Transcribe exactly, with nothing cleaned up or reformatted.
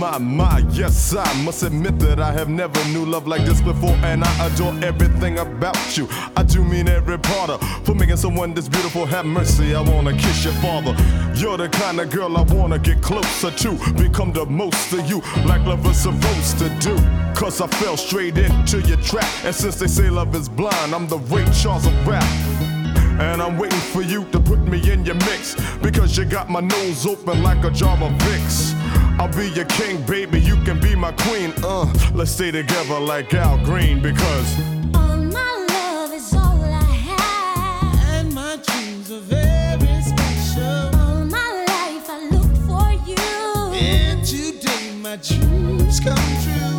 my, my, yes, I must admit that I have never knew love like this before, and I adore everything about you. I do mean every part of for making someone this beautiful. Have mercy, I wanna kiss your father. You're the kind of girl I wanna get closer to, become the most of you, like love is supposed to do. Cause I fell straight into your trap, and since they say love is blind, I'm the Ray Charles of rap. And I'm waiting for you to put me in your mix, because you got my nose open like a jar of Vicks. I'll be your king, baby, you can be my queen. Uh, let's stay together like Al Green, because all my love is all I have, and my dreams are very special. all my life I look for you, And today my dreams come true.